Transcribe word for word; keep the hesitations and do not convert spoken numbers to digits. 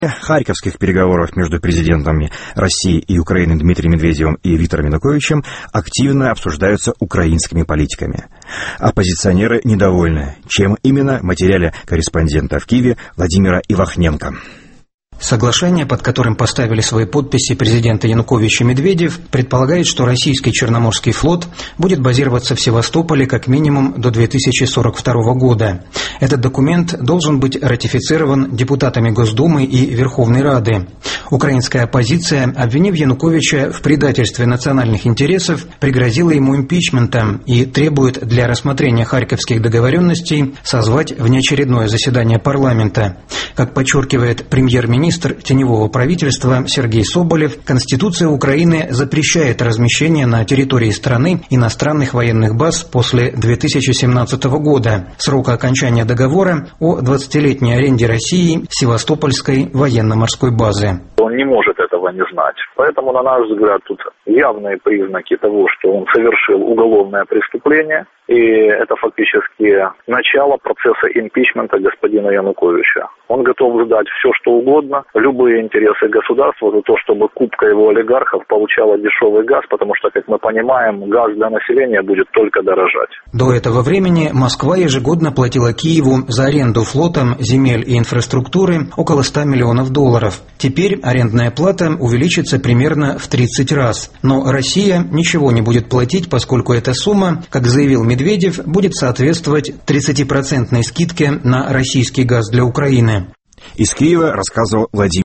Харьковских переговоров между президентами России и Украины Дмитрием Медведевым и Виктором Януковичем активно обсуждаются украинскими политиками. Оппозиционеры недовольны. Чем именно, в материале корреспондента в Киеве Владимира Ивахненко. Соглашение, под которым поставили свои подписи президенты Янукович и Медведев, предполагает, что российский Черноморский флот будет базироваться в Севастополе как минимум до две тысячи сорок второго года. Этот документ должен быть ратифицирован депутатами Госдумы и Верховной Рады. Украинская оппозиция, обвинив Януковича в предательстве национальных интересов, пригрозила ему импичментом и требует для рассмотрения харьковских договоренностей созвать внеочередное заседание парламента. Как подчеркивает премьер-министр теневого правительства Сергей Соболев, Конституция Украины запрещает размещение на территории страны иностранных военных баз после две тысячи семнадцатого года, срока окончания договора о двадцатилетней аренде России Севастопольской военно-морской базы. Он не может этого не знать. Поэтому, на наш взгляд, тут явные признаки того, что он совершил уголовное преступление, и это фактически начало процесса импичмента господина Януковича. Он готов ждать все, что угодно, любые интересы государства за то, чтобы купка его олигархов получала дешевый газ, потому что, как мы понимаем, газ для населения будет только дорожать. До этого времени Москва ежегодно платила Киеву за аренду флотом, земель и инфраструктуры около ста миллионов долларов. Теперь арендная плата увеличится примерно в тридцать раз. Но Россия ничего не будет платить, поскольку эта сумма, как заявил Медведев, будет соответствовать тридцатипроцентной скидке на российский газ для Украины. Из Киева рассказывал Владимир